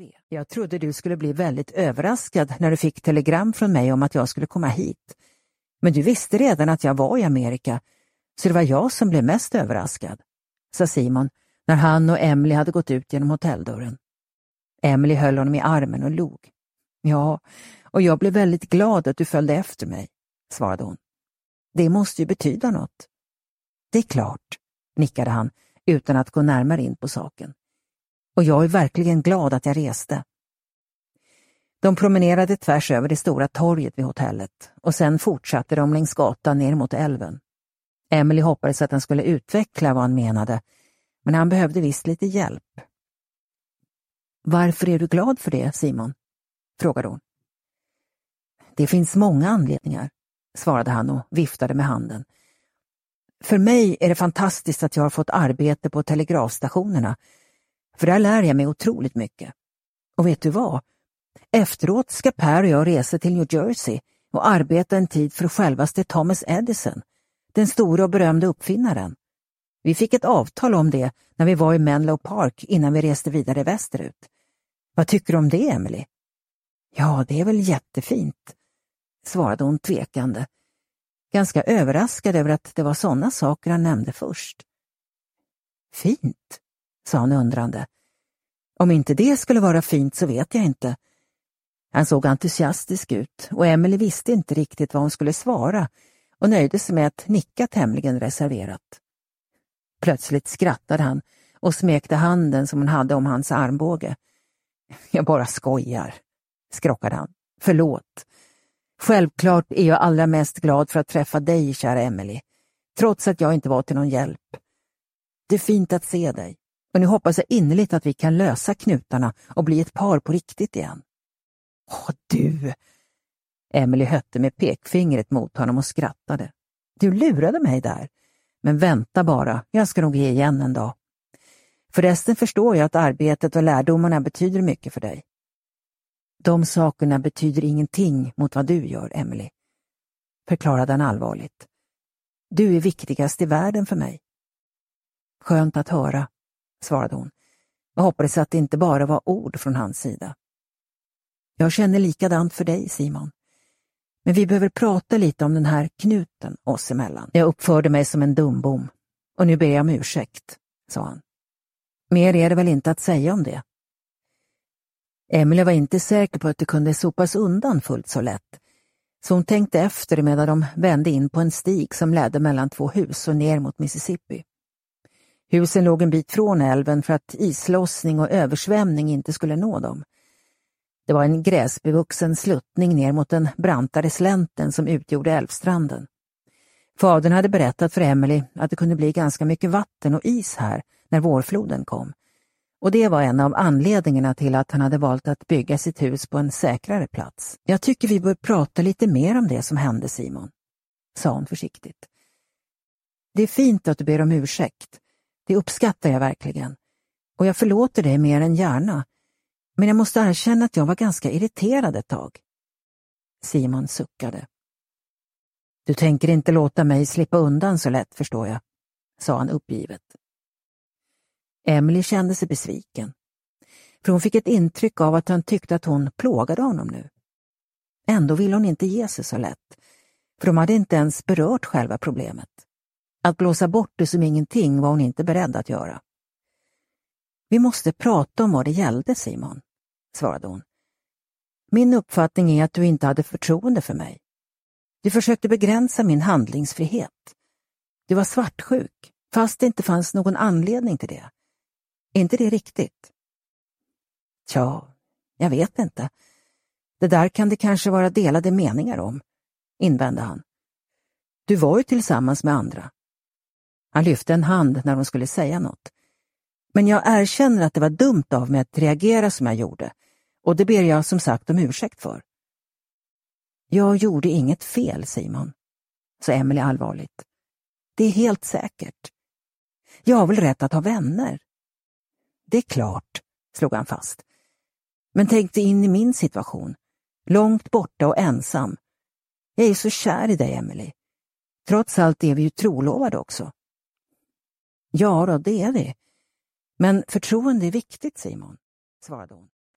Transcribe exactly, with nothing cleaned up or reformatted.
tre. Jag trodde du skulle bli väldigt överraskad när du fick telegram från mig om att jag skulle komma hit. Men du visste redan att jag var i Amerika, så det var jag som blev mest överraskad, sa Simon när han och Emily hade gått ut genom hotelldörren. Emily höll honom i armen och log. Ja, och jag blev väldigt glad att du följde efter mig, svarade hon. Det måste ju betyda något. Det är klart, nickade han utan att gå närmare in på saken. Och jag är verkligen glad att jag reste. De promenerade tvärs över det stora torget vid hotellet och sen fortsatte de längs gatan ner mot älven. Emily hoppades att han skulle utveckla vad han menade, men han behövde visst lite hjälp. Varför är du glad för det, Simon? Frågade hon. Det finns många anledningar, svarade han och viftade med handen. För mig är det fantastiskt att jag har fått arbete på telegrafstationerna, för där lär jag mig otroligt mycket. Och vet du vad? Efteråt ska Per och jag resa till New Jersey och arbeta en tid för självaste Thomas Edison, den stora och berömda uppfinnaren. Vi fick ett avtal om det när vi var i Menlo Park innan vi reste vidare västerut. Vad tycker du om det, Emily? Ja, det är väl jättefint, svarade hon tvekande. Ganska överraskad över att det var sådana saker han nämnde först. Fint, sa han undrande. Om inte det skulle vara fint så vet jag inte. Han såg entusiastisk ut och Emily visste inte riktigt vad hon skulle svara och nöjde sig med att nicka tämligen reserverat. Plötsligt skrattade han och smekte handen som hon hade om hans armbåge. Jag bara skojar, skrockade han. Förlåt. Självklart är jag allra mest glad för att träffa dig, kära Emily, trots att jag inte var till någon hjälp. Det är fint att se dig, och nu hoppas jag innerligt att vi kan lösa knutarna och bli ett par på riktigt igen. Åh, du! Emily hötte med pekfingret mot honom och skrattade. Du lurade mig där, men vänta bara, jag ska nog ge igen en dag. Förresten förstår jag att arbetet och lärdomarna betyder mycket för dig. De sakerna betyder ingenting mot vad du gör, Emily, förklarade han allvarligt. Du är viktigast i världen för mig. Skönt att höra, svarade hon. Jag hoppades att det inte bara var ord från hans sida. Jag känner likadant för dig, Simon. Men vi behöver prata lite om den här knuten oss emellan. Jag uppförde mig som en dumbom, och nu ber jag om ursäkt, sa han. Mer är det väl inte att säga om det. Emily var inte säker på att det kunde sopas undan fullt så lätt, så hon tänkte efter medan de vände in på en stig som ledde mellan två hus och ner mot Mississippi. Husen låg en bit från älven för att islossning och översvämning inte skulle nå dem. Det var en gräsbevuxen sluttning ner mot den brantare slänten som utgjorde älvstranden. Fadern hade berättat för Emily att det kunde bli ganska mycket vatten och is här när vårfloden kom. Och det var en av anledningarna till att han hade valt att bygga sitt hus på en säkrare plats. Jag tycker vi bör prata lite mer om det som hände, Simon, sa hon försiktigt. Det är fint att du ber om ursäkt. Det uppskattar jag verkligen. Och jag förlåter dig mer än gärna. Men jag måste erkänna att jag var ganska irriterad ett tag. Simon suckade. Du tänker inte låta mig slippa undan så lätt, förstår jag, sa han uppgivet. Emily kände sig besviken. För hon fick ett intryck av att han tyckte att hon plågade honom nu. Ändå ville hon inte ge sig så lätt. För de hade inte ens berört själva problemet. Att blåsa bort det som ingenting var hon inte beredd att göra. Vi måste prata om vad det gällde, Simon, svarade hon. Min uppfattning är att du inte hade förtroende för mig. Du försökte begränsa min handlingsfrihet. Du var svartsjuk, fast det inte fanns någon anledning till det. Är inte det riktigt? Tja, jag vet inte. Det där kan det kanske vara delade meningar om, invände han. Du var ju tillsammans med andra. Han lyfte en hand när hon skulle säga något. Men jag erkänner att det var dumt av mig att reagera som jag gjorde, och det ber jag som sagt om ursäkt för. Jag gjorde inget fel, Simon, sa Emily allvarligt. Det är helt säkert. Jag har väl rätt att ha vänner. Det är klart, slog han fast. Men tänk dig in i min situation. Långt borta och ensam. Jag är så kär i dig, Emily. Trots allt är vi ju trolovade också. Ja då, det är vi. Men förtroende är viktigt, Simon, svarade hon.